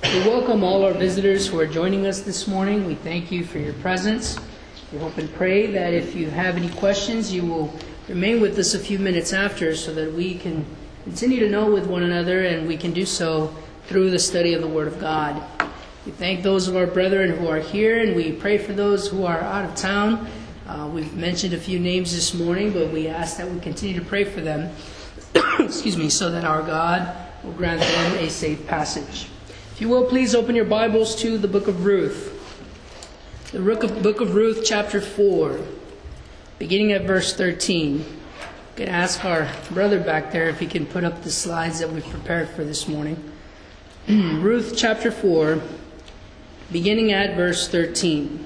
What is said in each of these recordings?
We welcome all our visitors who are joining us this morning. We thank you for your presence. We hope and pray that if you have any questions, you will remain with us a few minutes after so that we can continue to know with one another, and we can do so through the study of the Word of God. We thank those of our brethren who are here, and we pray for those who are out of town. We've mentioned a few names this morning, but we ask that we continue to pray for them, so that our God will grant them a safe passage. If you will, please open your Bibles to the book of Ruth. The book of Ruth, chapter 4, beginning at verse 13. I'm going to ask our brother back there if he can put up the slides that we've prepared for this morning. Ruth, chapter 4, beginning at verse 13.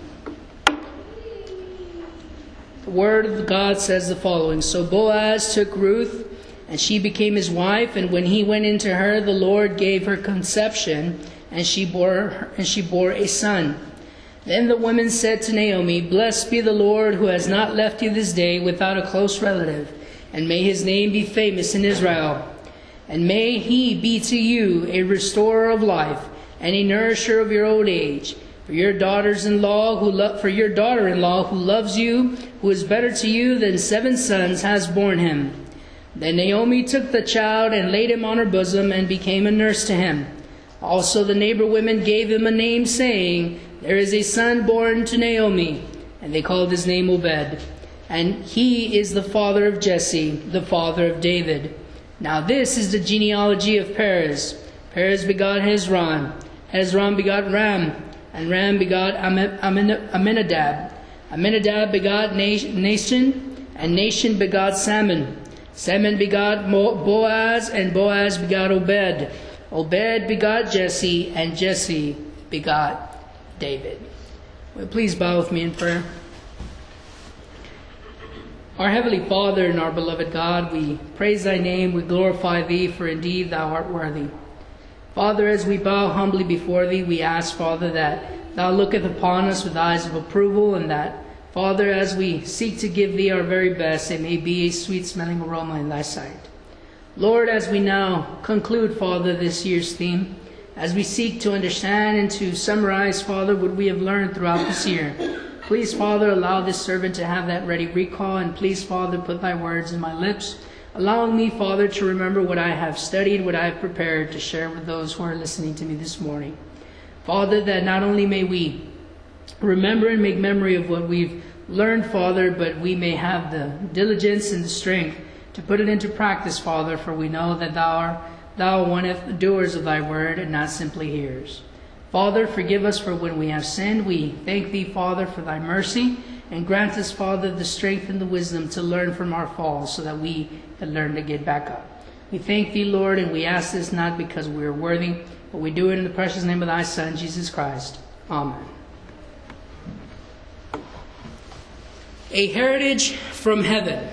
The word of God says the following: So Boaz took Ruth, and she became his wife, and when he went into her, the Lord gave her conception, and she bore a son. Then the women said to Naomi, Blessed be the Lord, who has not left you this day without a close relative, and may his name be famous in Israel. And may he be to you a restorer of life, and a nourisher of your old age. For your daughter-in-law who loves you, who is better to you than 7 sons, has borne him. Then Naomi took the child and laid him on her bosom and became a nurse to him. Also the neighbor women gave him a name, saying, There is a son born to Naomi. And they called his name Obed. And he is the father of Jesse, the father of David. Now this is the genealogy of Perez. Perez begot Hezron. Hezron begot Ram. And Ram begot Aminadab. Aminadab begot Nahshon. And Nahshon begot Salmon. Salmon begot Boaz, and Boaz begot Obed. Obed begot Jesse, and Jesse begot David. Will you please bow with me in prayer? Our Heavenly Father and our beloved God, we praise Thy name, we glorify Thee, for indeed Thou art worthy. Father, as we bow humbly before Thee, we ask, Father, that Thou looketh upon us with eyes of approval, and that, Father, as we seek to give Thee our very best, it may be a sweet-smelling aroma in Thy sight. Lord, as we now conclude, Father, this year's theme, as we seek to understand and to summarize, Father, what we have learned throughout this year, please, Father, allow this servant to have that ready recall, and please, Father, put Thy words in my lips, allowing me, Father, to remember what I have studied, what I have prepared to share with those who are listening to me this morning. Father, that not only may we remember and make memory of what we've learned, Father, but we may have the diligence and the strength to put it into practice, Father, for we know that Thou wanteth doers of Thy word and not simply hearers. Father, forgive us for when we have sinned. We thank Thee, Father, for Thy mercy, and grant us, Father, the strength and the wisdom to learn from our falls so that we can learn to get back up. We thank Thee, Lord, and we ask this not because we are worthy, but we do it in the precious name of Thy Son, Jesus Christ. Amen. A heritage from heaven.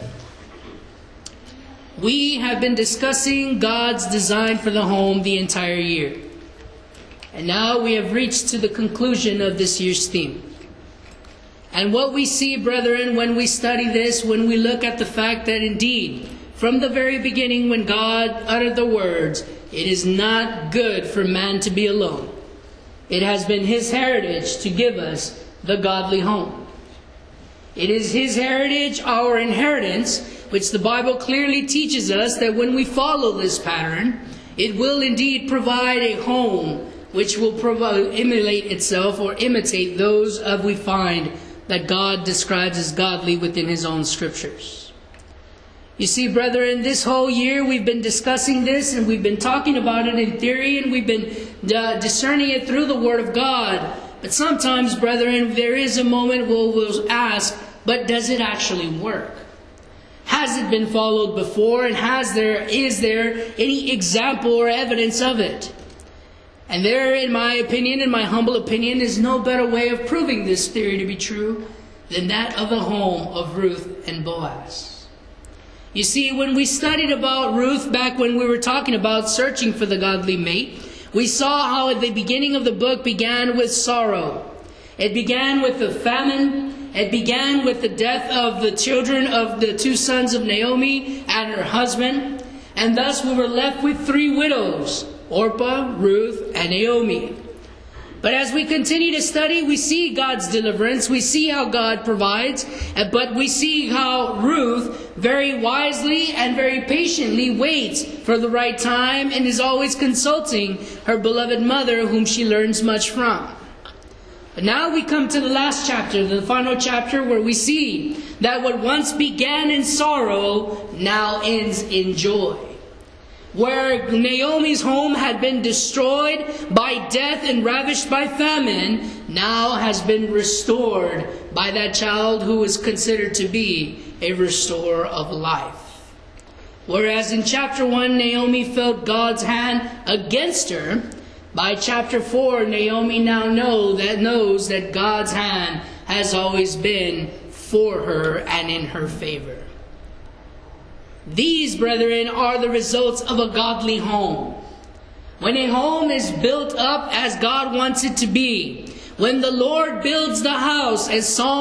We have been discussing God's design for the home the entire year. And now we have reached to the conclusion of this year's theme. And what we see, brethren, when we study this, when we look at the fact that indeed, from the very beginning when God uttered the words, it is not good for man to be alone. It has been His heritage to give us the godly home. It is His heritage, our inheritance, which the Bible clearly teaches us that when we follow this pattern, it will indeed provide a home which will imitate itself or imitate those of we find that God describes as godly within His own scriptures. You see, brethren, this whole year we've been discussing this, and we've been talking about it in theory, and we've been discerning it through the Word of God. But sometimes, brethren, there is a moment where we'll ask, but does it actually work? Has it been followed before, and is there any example or evidence of it? And there, in my opinion, in my humble opinion, is no better way of proving this theory to be true than that of the home of Ruth and Boaz. You see, when we studied about Ruth back when we were talking about searching for the godly mate, we saw how at the beginning of the book began with sorrow. It began with the famine. It began with the death of the children of the 2 sons of Naomi and her husband. And thus we were left with 3 widows. Orpah, Ruth, and Naomi. But as we continue to study, we see God's deliverance. We see how God provides. But we see how Ruth very wisely and very patiently waits for the right time and is always consulting her beloved mother, whom she learns much from. But now we come to the last chapter, the final chapter, where we see that what once began in sorrow now ends in joy. Where Naomi's home had been destroyed by death and ravished by famine, now has been restored by that child who is considered to be a restorer of life. Whereas in chapter 1, Naomi felt God's hand against her, by chapter 4, Naomi now knows that God's hand has always been for her and in her favor. These, brethren, are the results of a godly home. When a home is built up as God wants it to be, when the Lord builds the house, as Psalm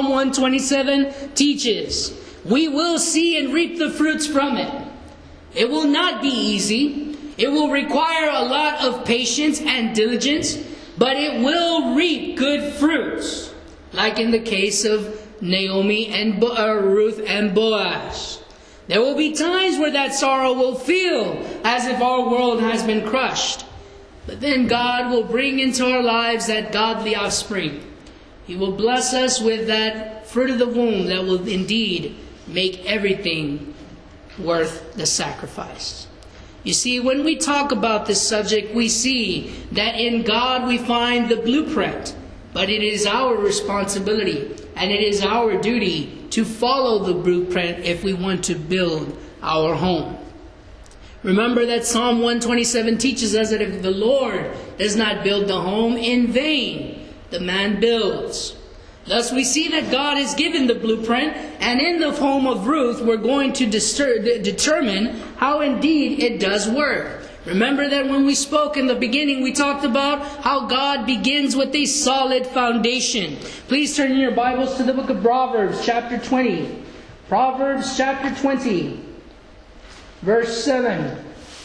127 teaches, we will see and reap the fruits from it. It will not be easy. It will require a lot of patience and diligence, but it will reap good fruits, like in the case of Naomi and Ruth and Boaz. There will be times where that sorrow will feel as if our world has been crushed. But then God will bring into our lives that godly offspring. He will bless us with that fruit of the womb that will indeed make everything worth the sacrifice. You see, when we talk about this subject, we see that in God we find the blueprint. But it is our responsibility and it is our duty to follow the blueprint if we want to build our home. Remember that Psalm 127 teaches us that if the Lord does not build the home, in vain the man builds. Thus we see that God has given the blueprint, and in the home of Ruth we're going to determine how indeed it does work. Remember that when we spoke in the beginning, we talked about how God begins with a solid foundation. Please turn in your Bibles to the book of Proverbs, chapter 20. Proverbs, chapter 20, verse 7.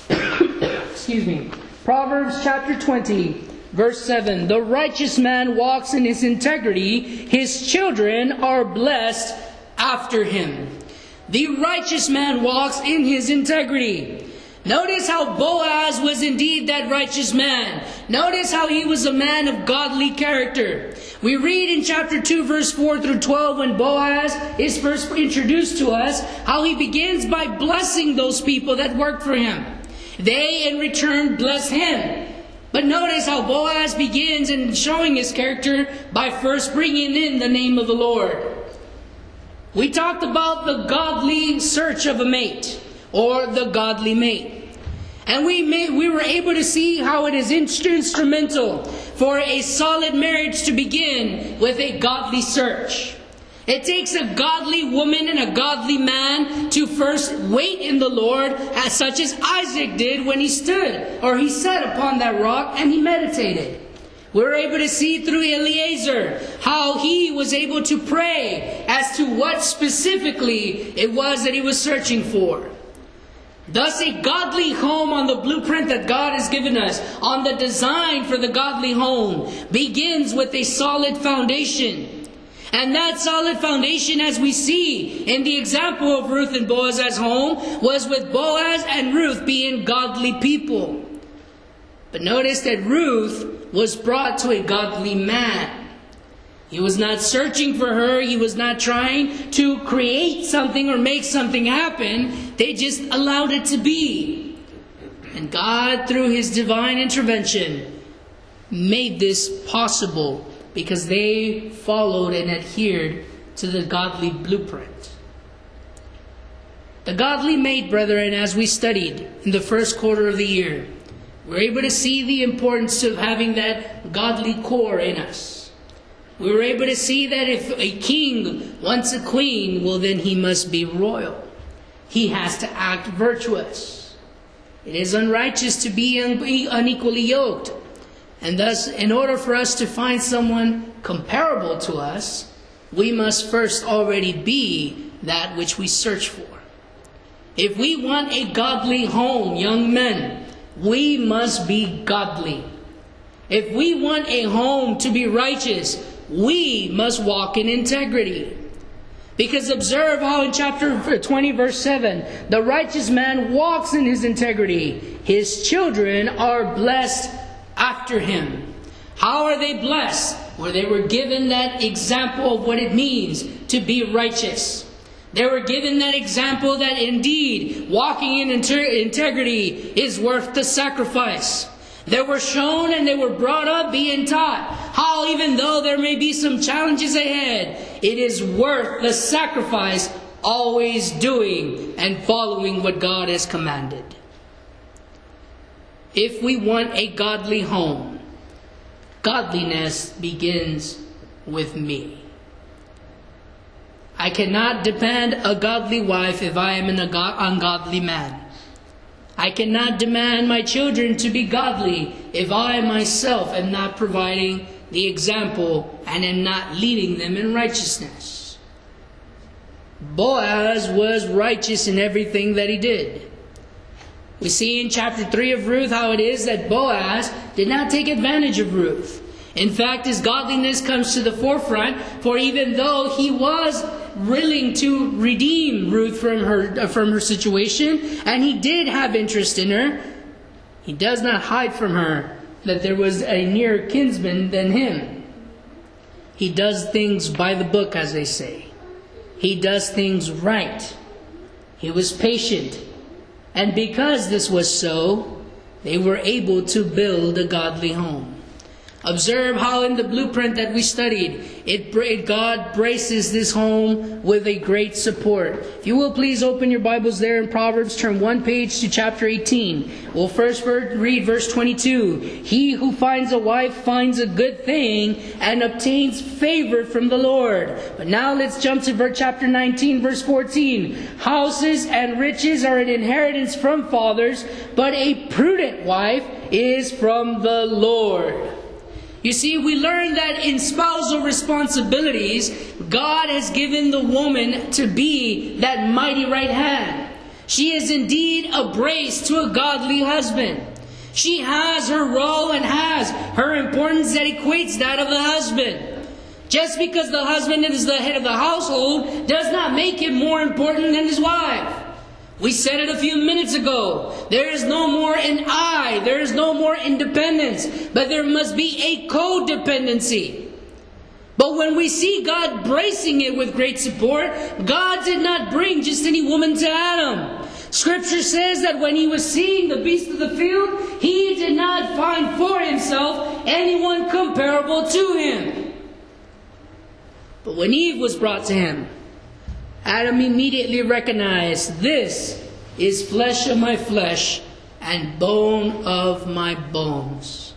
Excuse me. Proverbs, chapter 20, verse 7. The righteous man walks in his integrity. His children are blessed after him. The righteous man walks in his integrity. Notice how Boaz was indeed that righteous man. Notice how he was a man of godly character. We read in chapter 2, verse 4 through 12, when Boaz is first introduced to us, how he begins by blessing those people that work for him. They, in return, bless him. But notice how Boaz begins in showing his character by first bringing in the name of the Lord. We talked about the godly search of a mate, or the godly mate. And we were able to see how it is instrumental for a solid marriage to begin with a godly search. It takes a godly woman and a godly man to first wait in the Lord, as such as Isaac did when he sat upon that rock and he meditated. We're able to see through Eliezer how he was able to pray as to what specifically it was that he was searching for. Thus, a godly home on the blueprint that God has given us, on the design for the godly home, begins with a solid foundation. And that solid foundation, as we see in the example of Ruth and Boaz's home, was with Boaz and Ruth being godly people. But notice that Ruth was brought to a godly man. He was not searching for her. He was not trying to create something or make something happen. They just allowed it to be. And God, through His divine intervention, made this possible because they followed and adhered to the godly blueprint. The godly mate, brethren, as we studied in the first quarter of the year, we're able to see the importance of having that godly core in us. We were able to see that if a king wants a queen, well then he must be royal. He has to act virtuous. It is unrighteous to be unequally yoked. And thus, in order for us to find someone comparable to us, we must first already be that which we search for. If we want a godly home, young men, we must be godly. If we want a home to be righteous, we must walk in integrity. Because observe how in chapter 20 verse 7, the righteous man walks in his integrity. His children are blessed after him. How are they blessed? Where they were given that example of what it means to be righteous. They were given that example that indeed walking in integrity is worth the sacrifice. They were shown and they were brought up being taught how even though there may be some challenges ahead, it is worth the sacrifice, always doing and following what God has commanded. If we want a godly home, godliness begins with me. I cannot demand a godly wife if I am an ungodly man. I cannot demand my children to be godly if I myself am not providing the example and am not leading them in righteousness. Boaz was righteous in everything that he did. We see in chapter 3 of Ruth how it is that Boaz did not take advantage of Ruth. In fact, his godliness comes to the forefront, for even though he was willing to redeem Ruth from her situation, and he did have interest in her, he does not hide from her that there was a nearer kinsman than him. He does things by the book, as they say. He does things right. He was patient. And because this was so, they were able to build a godly home. Observe how in the blueprint that we studied, God braces this home with a great support. If you will please open your Bibles there in Proverbs, turn one page to chapter 18. We'll first read verse 22. He who finds a wife finds a good thing and obtains favor from the Lord. But now let's jump to chapter 19, verse 14. Houses and riches are an inheritance from fathers, but a prudent wife is from the Lord. You see, we learn that in spousal responsibilities, God has given the woman to be that mighty right hand. She is indeed a brace to a godly husband. She has her role and has her importance that equates that of the husband. Just because the husband is the head of the household does not make him more important than his wife. We said it a few minutes ago. There is no more an I. There is no more independence. But there must be a codependency. But when we see God bracing it with great support, God did not bring just any woman to Adam. Scripture says that when he was seeing the beasts of the field, he did not find for himself anyone comparable to him. But when Eve was brought to him, Adam immediately recognized, this is flesh of my flesh and bone of my bones.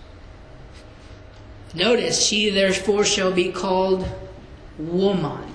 Notice, she therefore shall be called woman.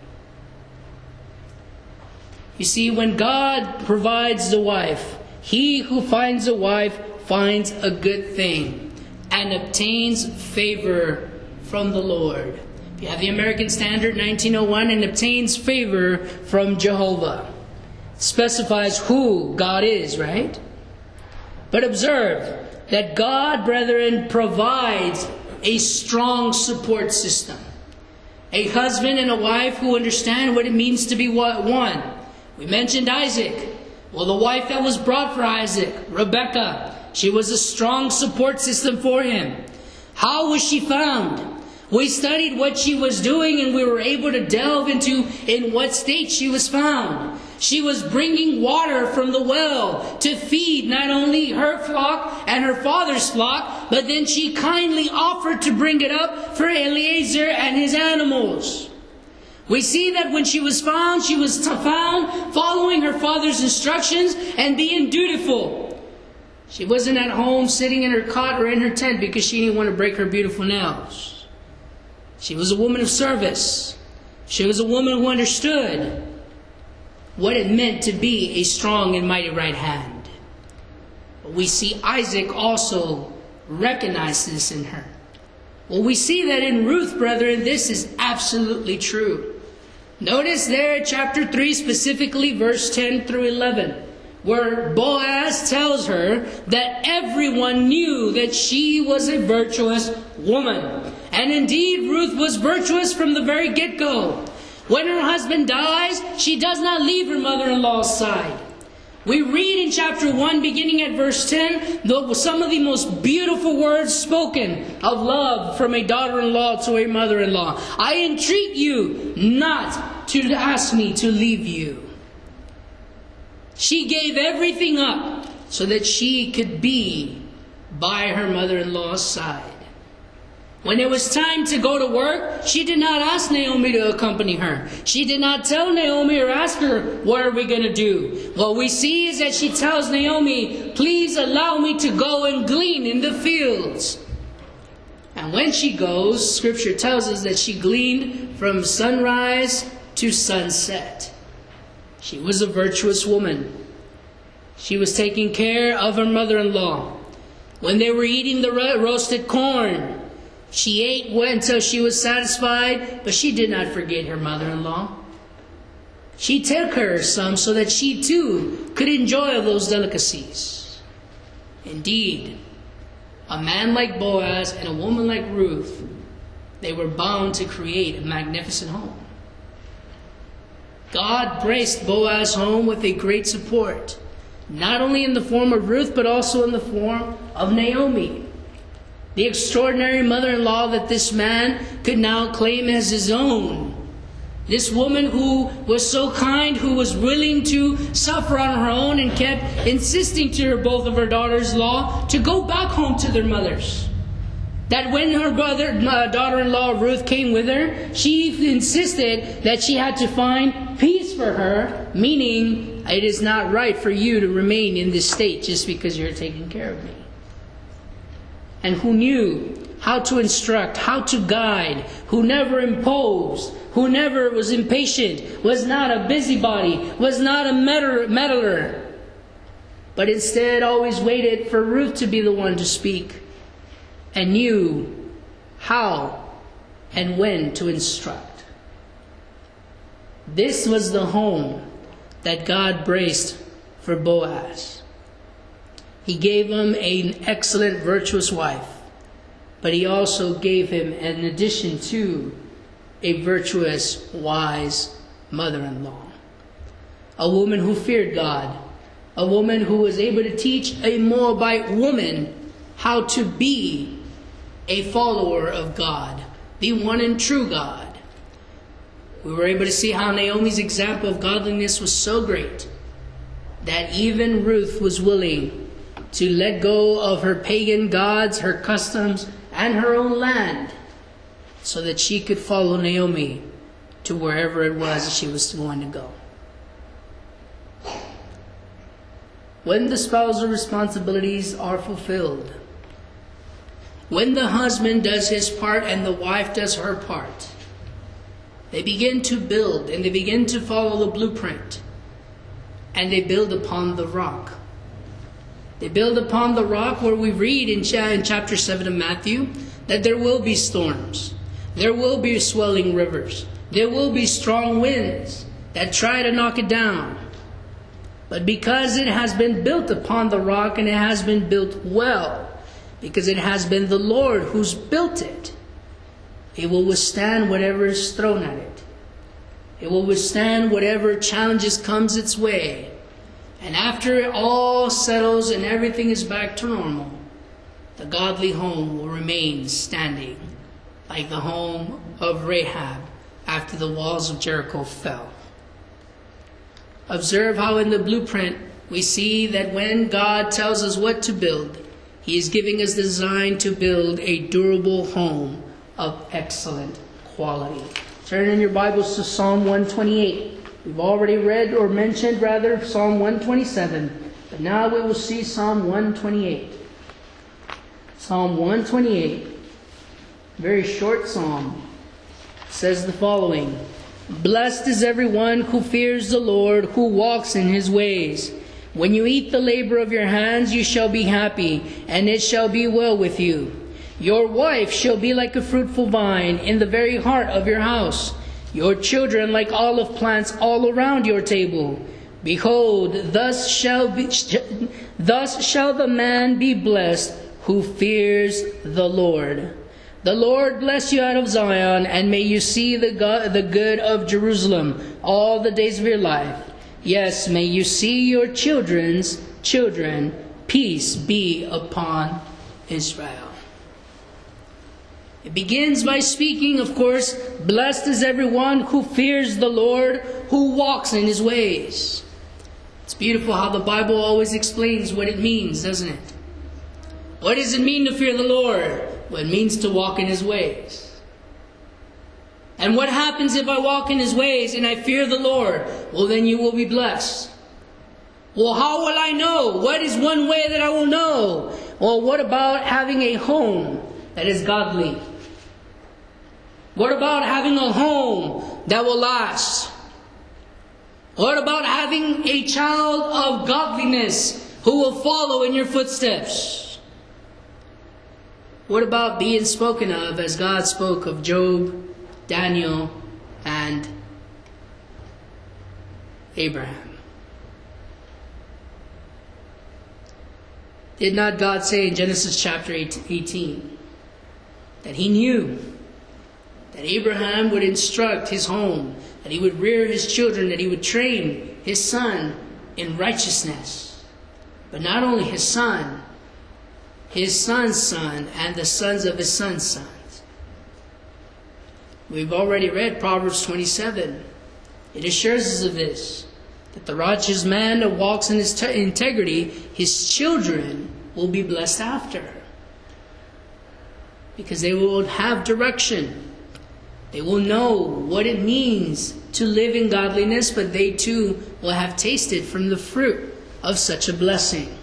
You see, when God provides the wife, he who finds a wife finds a good thing and obtains favor from the Lord. You have the American Standard 1901, and obtains favor from Jehovah. Specifies who God is, right? But observe that God, brethren, provides a strong support system. A husband and a wife who understand what it means to be one. We mentioned Isaac. Well, the wife that was brought for Isaac, Rebekah, she was a strong support system for him. How was she found? We studied what she was doing, and we were able to delve into in what state she was found. She was bringing water from the well to feed not only her flock and her father's flock, but then she kindly offered to bring it up for Eliezer and his animals. We see that when she was found following her father's instructions and being dutiful. She wasn't at home sitting in her cot or in her tent because she didn't want to break her beautiful nails. She was a woman of service. She was a woman who understood what it meant to be a strong and mighty right hand. But we see Isaac also recognized this in her. Well, we see that in Ruth, brethren, this is absolutely true. Notice there, chapter 3, specifically verse 10 through 11. where Boaz tells her that everyone knew that she was a virtuous woman. And indeed, Ruth was virtuous from the very get-go. When her husband dies, she does not leave her mother-in-law's side. We read in chapter 1, beginning at verse 10, some of the most beautiful words spoken of love from a daughter-in-law to a mother-in-law. I entreat you not to ask me to leave you. She gave everything up so that she could be by her mother-in-law's side. When it was time to go to work, she did not ask Naomi to accompany her. She did not tell Naomi or ask her, what are we going to do? What we see is that she tells Naomi, please allow me to go and glean in the fields. And when she goes, Scripture tells us that she gleaned from sunrise to sunset. She was a virtuous woman. She was taking care of her mother-in-law. When they were eating the roasted corn, she ate until she was satisfied, but she did not forget her mother-in-law. She took her some so that she too could enjoy those delicacies. Indeed, a man like Boaz and a woman like Ruth, they were bound to create a magnificent home. God graced Boaz's home with a great support, not only in the form of Ruth, but also in the form of Naomi, the extraordinary mother-in-law that this man could now claim as his own. This woman who was so kind, who was willing to suffer on her own and kept insisting to both of her daughters-in-law to go back home to their mothers. That when her daughter-in-law Ruth came with her, she insisted that she had to find peace for her, meaning it is not right for you to remain in this state just because you're taking care of me. And who knew how to instruct, how to guide, who never imposed, who never was impatient, was not a busybody, was not a meddler, but instead always waited for Ruth to be the one to speak, and knew how and when to instruct. This was the home that God braced for Boaz. He gave him an excellent, virtuous wife, but he also gave him, in addition to, a virtuous, wise mother-in-law. A woman who feared God, a woman who was able to teach a Moabite woman how to be a follower of God, the one and true God. We were able to see how Naomi's example of godliness was so great that even Ruth was willing to let go of her pagan gods, her customs, and her own land, so that she could follow Naomi to wherever it was she was going to go. When the spousal responsibilities are fulfilled, when the husband does his part and the wife does her part, they begin to build and they begin to follow the blueprint, and they build upon the rock. They build upon the rock where we read in chapter 7 of Matthew that there will be storms. There will be swelling rivers. There will be strong winds that try to knock it down. But because it has been built upon the rock, and it has been built well, because it has been the Lord who's built it, it will withstand whatever is thrown at it. It will withstand whatever challenges comes its way. And after it all settles and everything is back to normal, the godly home will remain standing, like the home of Rahab after the walls of Jericho fell. Observe how in the blueprint we see that when God tells us what to build, He is giving us the design to build a durable home of excellent quality. Turn in your Bibles to Psalm 128. We've already read or mentioned, Psalm 127. But now we will see Psalm 128. Psalm 128, very short psalm, says the following: Blessed is everyone who fears the Lord, who walks in His ways. When you eat the labor of your hands, you shall be happy, and it shall be well with you. Your wife shall be like a fruitful vine in the very heart of your house. Your children like olive plants all around your table. Behold, thus shall the man be blessed who fears the Lord. The Lord bless you out of Zion, and may you see the good of Jerusalem all the days of your life. Yes, may you see your children's children. Peace be upon Israel. It begins by speaking, of course, blessed is everyone who fears the Lord, who walks in his ways. It's beautiful how the Bible always explains what it means, doesn't it? What does it mean to fear the Lord? Well, it means to walk in his ways. And what happens if I walk in his ways and I fear the Lord? Well, then you will be blessed. Well, how will I know? What is one way that I will know? Well, what about having a home that is godly? What about having a home that will last? What about having a child of godliness who will follow in your footsteps? What about being spoken of as God spoke of Job, Daniel, and Abraham? Did not God say in Genesis chapter 18 that he knew that Abraham would instruct his home, that he would rear his children, that he would train his son in righteousness? But not only his son, his son's son, and the sons of his son's sons. We've already read Proverbs 27. It assures us of this, that the righteous man that walks in his integrity, his children will be blessed after. Because they will have direction. They will know what it means to live in godliness, but they too will have tasted from the fruit of such a blessing.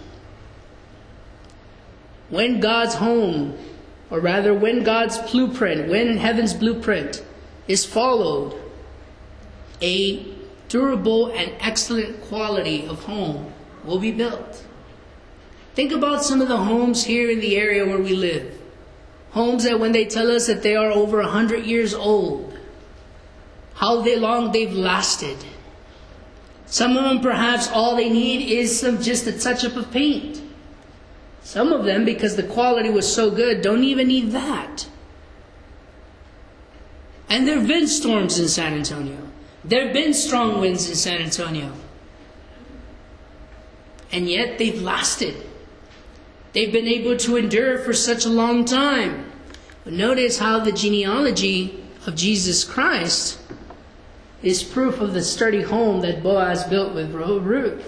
When God's home, or rather when God's blueprint, when heaven's blueprint is followed, a durable and excellent quality of home will be built. Think about some of the homes here in the area where we live. Homes that when they tell us that they are over 100 years old, how long they've lasted. Some of them perhaps all they need is just a touch-up of paint. Some of them, because the quality was so good, don't even need that. And there have been storms in San Antonio. There have been strong winds in San Antonio. And yet they've lasted. They've been able to endure for such a long time. But notice how the genealogy of Jesus Christ is proof of the sturdy home that Boaz built with Ruth.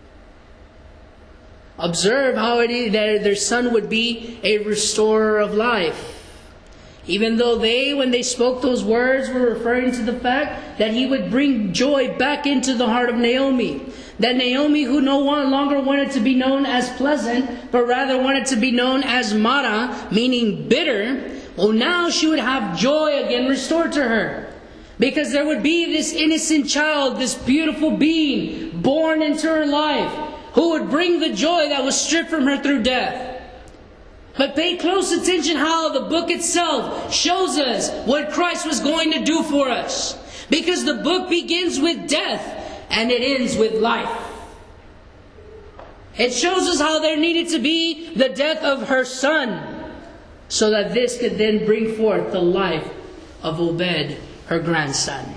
Observe how it is that their son would be a restorer of life. Even though when they spoke those words, were referring to the fact that he would bring joy back into the heart of Naomi. That Naomi, who no longer wanted to be known as pleasant, but rather wanted to be known as Mara, meaning bitter, well, now she would have joy again restored to her. Because there would be this innocent child, this beautiful being born into her life, who would bring the joy that was stripped from her through death. But pay close attention how the book itself shows us what Christ was going to do for us. Because the book begins with death and it ends with life. It shows us how there needed to be the death of her son, so that this could then bring forth the life of Obed, her grandson.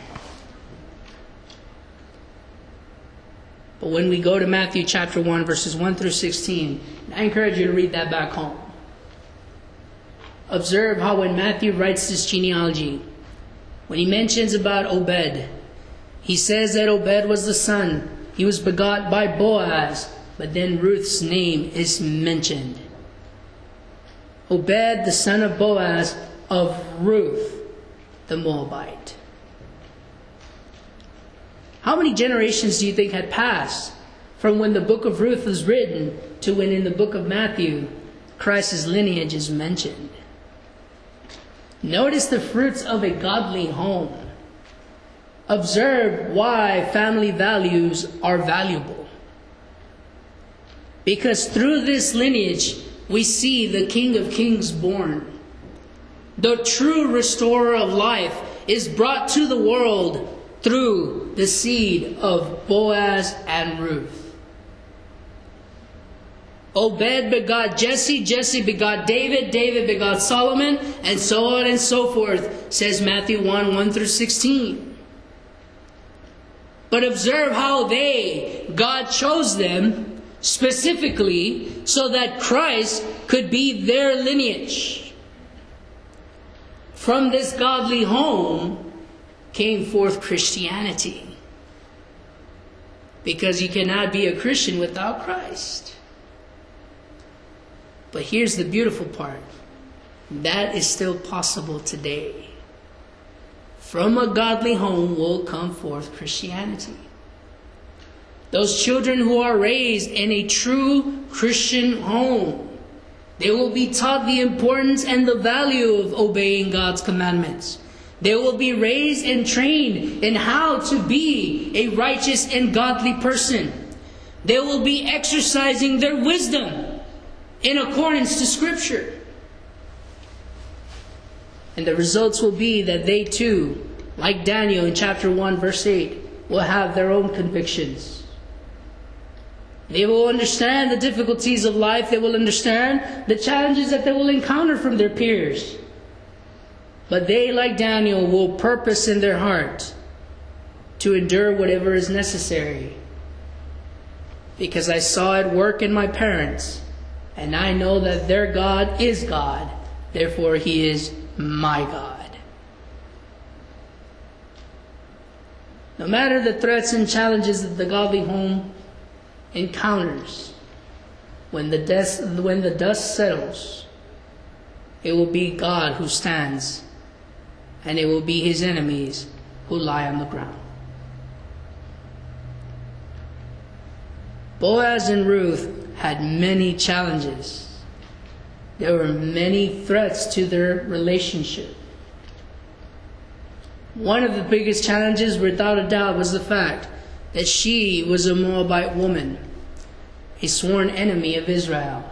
But when we go to Matthew chapter 1, verses 1 through 16, I encourage you to read that back home. Observe how when Matthew writes this genealogy, when he mentions about Obed, he says that Obed was the son. He was begot by Boaz, but then Ruth's name is mentioned. Obed, the son of Boaz, of Ruth, the Moabite. How many generations do you think had passed from when the book of Ruth was written to when in the book of Matthew, Christ's lineage is mentioned? Notice the fruits of a godly home. Observe why family values are valuable. Because through this lineage, we see the King of Kings born. The true restorer of life is brought to the world through the seed of Boaz and Ruth. Obed begot Jesse, Jesse begot David, David begot Solomon, and so on and so forth, says Matthew 1 through 16. But observe how God chose them specifically so that Christ could be their lineage. From this godly home came forth Christianity. Because you cannot be a Christian without Christ. But here's the beautiful part. That is still possible today. From a godly home will come forth Christianity. Those children who are raised in a true Christian home, they will be taught the importance and the value of obeying God's commandments. They will be raised and trained in how to be a righteous and godly person. They will be exercising their wisdom in accordance to Scripture. And the results will be that they too, like Daniel in chapter 1 verse 8, will have their own convictions. They will understand the difficulties of life. They will understand the challenges that they will encounter from their peers. But they, like Daniel, will purpose in their heart to endure whatever is necessary. Because I saw it work in my parents, and I know that their God is God. Therefore, He is my God. No matter the threats and challenges that the godly home encounters, when the dust settles, it will be God who stands, and it will be His enemies who lie on the ground. Boaz and Ruth had many challenges. There were many threats to their relationship. One of the biggest challenges, without a doubt, was the fact that she was a Moabite woman, a sworn enemy of Israel.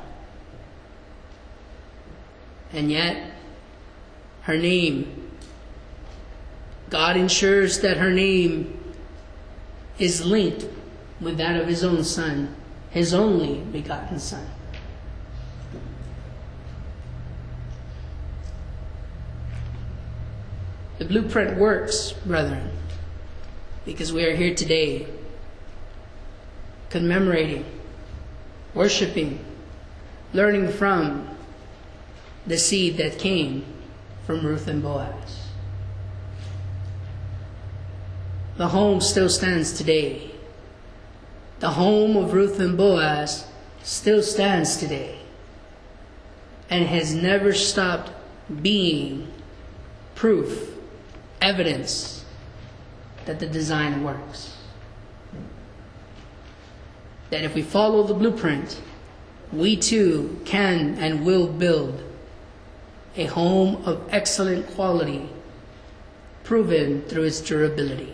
And yet, her name, God ensures that her name is linked with that of His own Son, His only begotten Son. The blueprint works, brethren, because we are here today commemorating, worshiping, learning from the seed that came from Ruth and Boaz. The home still stands today. The home of Ruth and Boaz still stands today and has never stopped being proof, evidence that the design works. That if we follow the blueprint, we too can and will build a home of excellent quality, proven through its durability.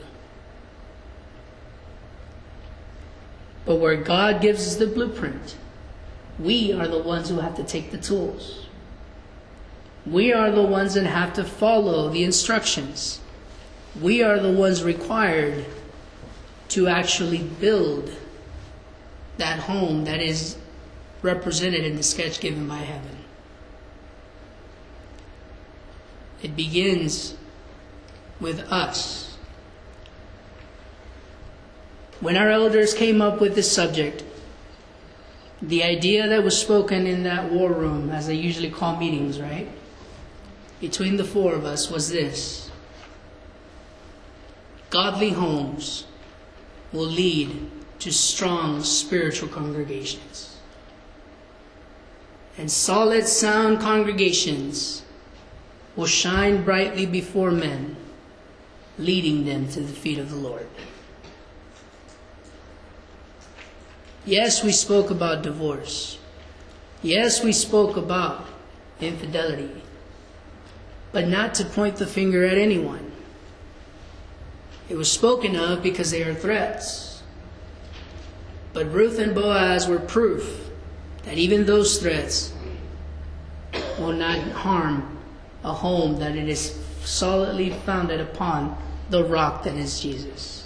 But where God gives us the blueprint, we are the ones who have to take the tools. We are the ones that have to follow the instructions. We are the ones required to actually build that home that is represented in the sketch given by heaven. It begins with us. When our elders came up with this subject, the idea that was spoken in that war room, as they usually call meetings, right? Between the four of us was this: godly homes will lead to strong spiritual congregations. And solid, sound congregations will shine brightly before men, leading them to the feet of the Lord. Yes, we spoke about divorce. Yes, we spoke about infidelity. But not to point the finger at anyone. It was spoken of because they are threats. But Ruth and Boaz were proof that even those threats will not harm a home that it is solidly founded upon the rock that is Jesus.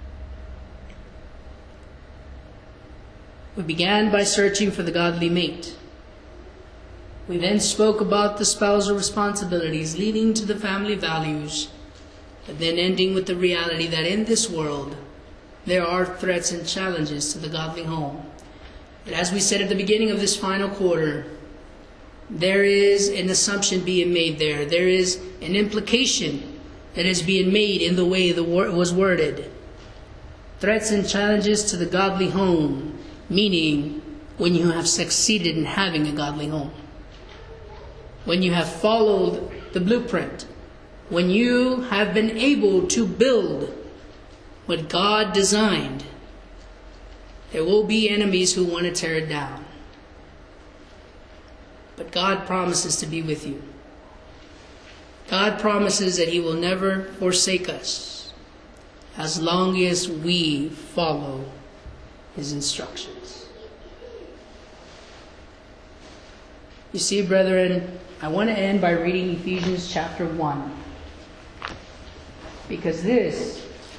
We began by searching for the godly mate. We then spoke about the spousal responsibilities leading to the family values, but then ending with the reality that in this world there are threats and challenges to the godly home. But as we said at the beginning of this final quarter, there is an assumption being made there. There is an implication that is being made in the way the word was worded. Threats and challenges to the godly home, meaning when you have succeeded in having a godly home. When you have followed the blueprint. When you have been able to build what God designed, there will be enemies who want to tear it down. But God promises to be with you. God promises that He will never forsake us as long as we follow His instructions. You see, brethren, I want to end by reading Ephesians chapter 1. Because this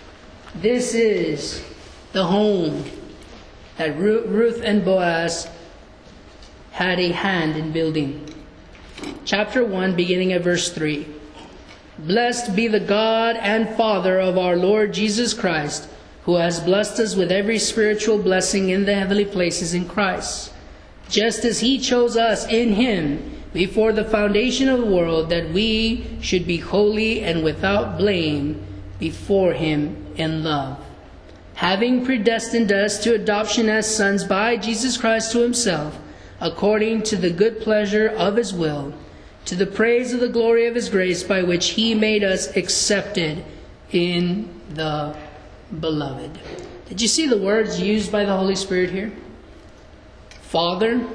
is the home that Ruth and Boaz had a hand in building. Chapter 1, beginning at verse 3. Blessed be the God and Father of our Lord Jesus Christ, who has blessed us with every spiritual blessing in the heavenly places in Christ, just as He chose us in Him before the foundation of the world, that we should be holy and without blame before Him in love, having predestined us to adoption as sons by Jesus Christ to Himself, according to the good pleasure of His will, to the praise of the glory of His grace, by which He made us accepted in the Beloved. Did you see the words used by the Holy Spirit here? Father,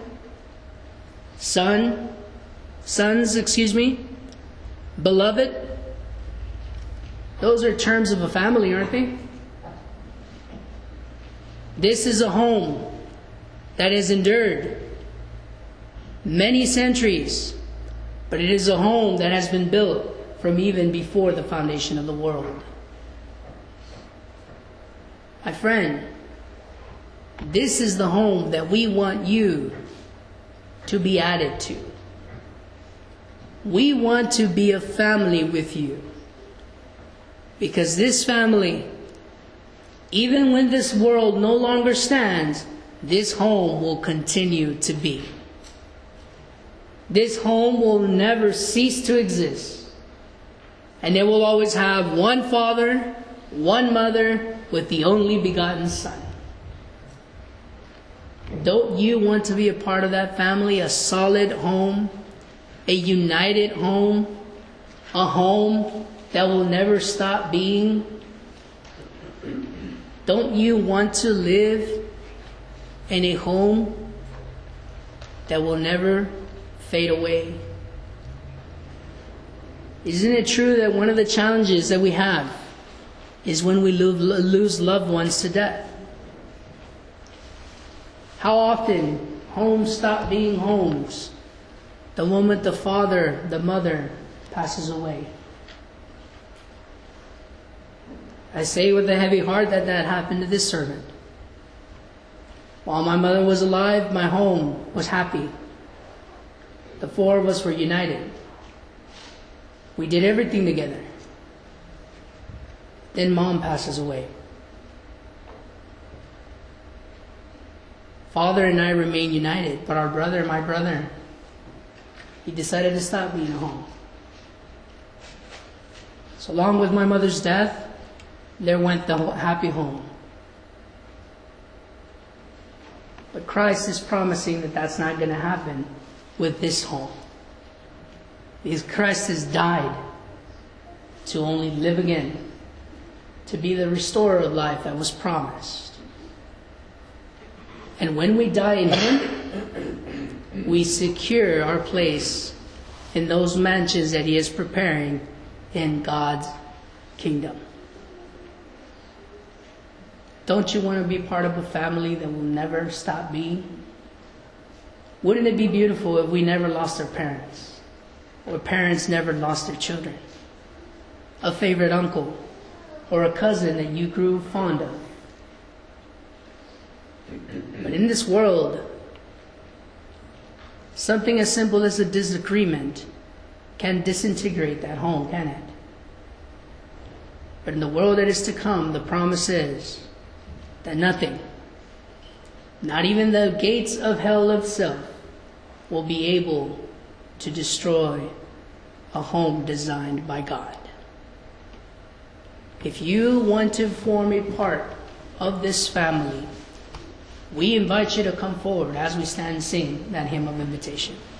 sons, beloved. Those are terms of a family, aren't they? This is a home that has endured many centuries, but it is a home that has been built from even before the foundation of the world. My friend, this is the home that we want you to be added to. We want to be a family with you. Because this family, even when this world no longer stands, this home will continue to be. This home will never cease to exist. And it will always have one father, one mother, with the only begotten Son. Don't you want to be a part of that family? A solid home, a united home, a home that will never stop being? Don't you want to live in a home that will never fade away? Isn't it true that one of the challenges that we have is when we lose loved ones to death? How often homes stop being homes the moment the father, the mother passes away? I say with a heavy heart that happened to this servant. While my mother was alive, my home was happy. The four of us were united. We did everything together. Then Mom passes away. Father and I remain united, but our brother, my brother, he decided to stop being a home. So along with my mother's death, there went the happy home. But Christ is promising that that's not going to happen with this home. Because Christ has died to only live again, to be the restorer of life that was promised. And when we die in Him, we secure our place in those mansions that He is preparing in God's kingdom. Don't you want to be part of a family that will never stop being? Wouldn't it be beautiful if we never lost our parents? Or parents never lost their children? A favorite uncle, or a cousin that you grew fond of. But in this world, something as simple as a disagreement can disintegrate that home, can it? But in the world that is to come, the promise is that nothing, not even the gates of hell itself, will be able to destroy a home designed by God. If you want to form a part of this family, we invite you to come forward as we stand and sing that hymn of invitation.